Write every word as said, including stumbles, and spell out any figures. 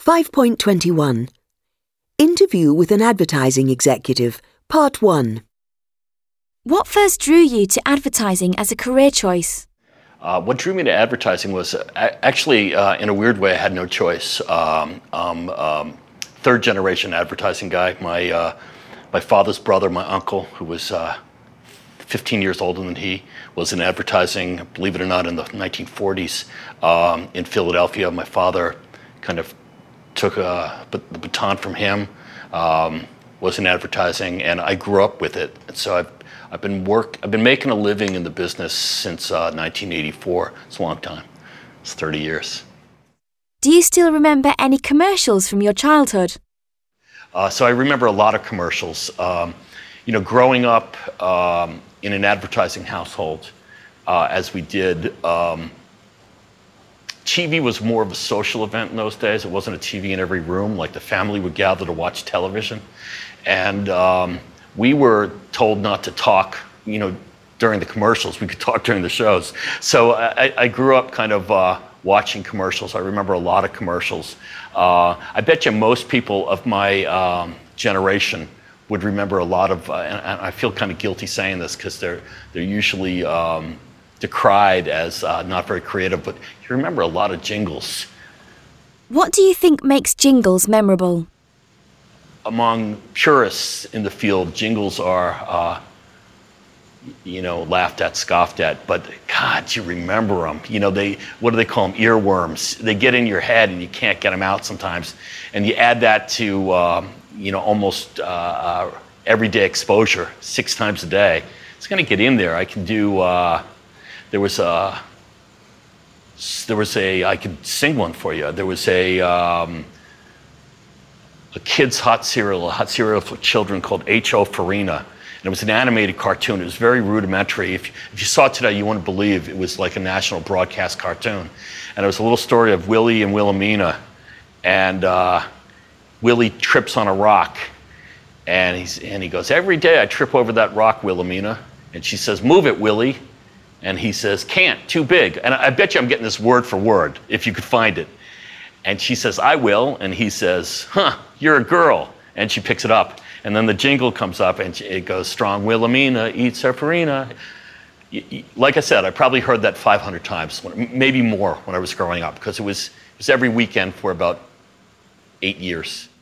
five point twenty-one. Interview with an advertising executive, Part one. What first drew you to advertising as a career choice? Uh, what drew me to advertising was uh, actually, uh, in a weird way, I had no choice. Um, um, um, third generation advertising guy. My uh, my father's brother, my uncle, who was uh, fifteen years older than he, was in advertising, believe it or not, in the nineteen forties um, in Philadelphia. My father kind of took uh, the baton from him, um, was in advertising, and I grew up with it. And so I've I've been work I've been making a living in the business since uh, nineteen eighty-four. It's a long time. It's thirty years. Do you still remember any commercials from your childhood? Uh, so I remember a lot of commercials. Um, you know, growing up um, in an advertising household, uh, as we did, um, T V was more of a social event in those days. It wasn't a T V in every room. Like the family would gather to watch television. And um, we were told not to talk, you know, during the commercials. We could talk during the shows. So I, I grew up kind of uh, watching commercials. I remember a lot of commercials. Uh, I bet you most people of my um, generation would remember a lot of, uh, and, and I feel kind of guilty saying this because they're, they're usually um, decried as uh, not very creative, but you remember a lot of jingles. What do you think makes jingles memorable? Among purists in the field, jingles are, uh, you know, laughed at, scoffed at, but God, you remember them. You know, they, what do they call them? Earworms. They get in your head and you can't get them out sometimes. And you add that to, um, you know, almost uh, uh, everyday exposure, six times a day. It's going to get in there. I can do, uh, there was a, there was a, I could sing one for you. There was a, um, a kid's hot cereal, a hot cereal for children called H O Farina. And it was an animated cartoon. It was very rudimentary. If, if you saw it today, you wouldn't believe it was like a national broadcast cartoon. And it was a little story of Willie and Wilhelmina. And uh, Willie trips on a rock. And, he's, and he goes, every day I trip over that rock, Wilhelmina. And she says, move it, Willie. And he says, can't, too big. And I bet you I'm getting this word for word, if you could find it. And she says, I will. And he says, huh, you're a girl. And she picks it up. And then the jingle comes up and it goes, strong Wilhelmina eats her farina. Like I said, I probably heard that five hundred times, maybe more when I was growing up, because it was, it was every weekend for about eight years.